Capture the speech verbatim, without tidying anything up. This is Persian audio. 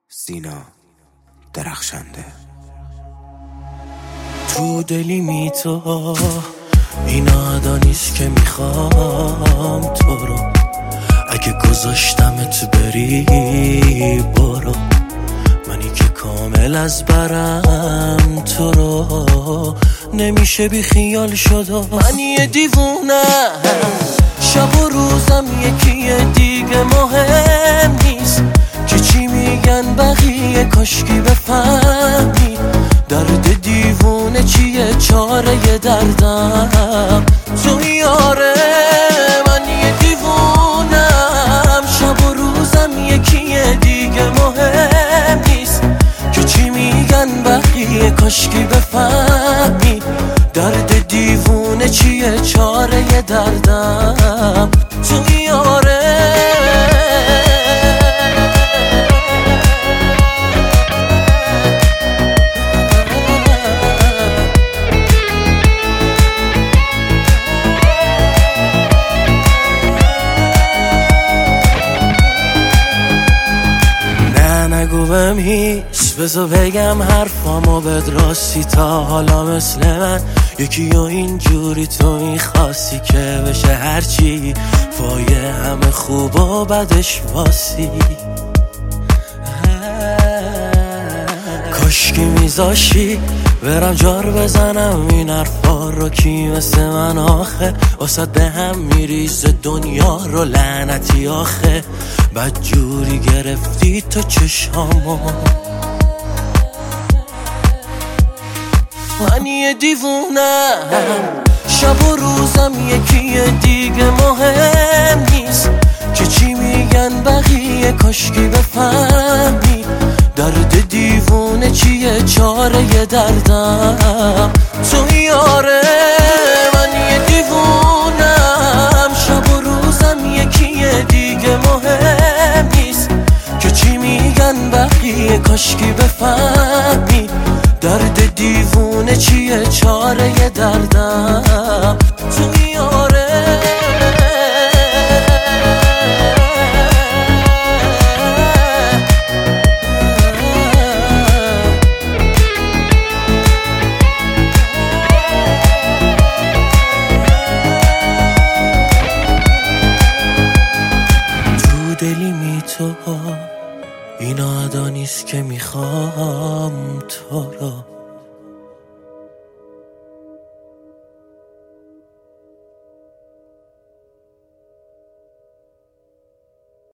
سینا درخشنده. تو دلی می تو این آدا نیست که میخوام تو رو، اگه گذاشتمت بری برو، منی که کامل از برم تو رو نمیشه بی خیال شد. من یه دیوونه شب و روزم یکیه دیگه مهم نیست که چی میگن بقیه، کاشکی بفهمی درد دیوونه چیه، چاره دردم تو یاره. من یه دیوونم شب و روزم یکیه دیگه مهم نیست که چی میگن بقیه، کاشکی بفهمی درد دیوونه چیه، چاره دردم تو یاره. نگو بهم هیچ، بذار بگم حرفامو بد راستی، تا حالا مثل من یکی و اینجوری تو میخواستی که بشه هرچی فایه همه خوب و بدش واسی. کاشکی میذاشی برم جار بزنم این حرفا رو، کی مثل من آخه واسد به هم میریزه دنیا رو، لعنتی آخه بد جوری گرفتی تو چشامو. من یه دیوونم شب و روزم یکیه دیگه مهم نیست که چی میگن بقیه، کاشکی بفهمی درد دیوونه چیه، چاره دردم تو یاره. من یه دیوونم شب و روزم یکیه دیگه مهم نیست که چی میگن بقیه، کاشکی بفهمی درد دیوونه چیه، چاره دردم تو یاره. دلی می تو این آدا نیست که میخوام تو رو،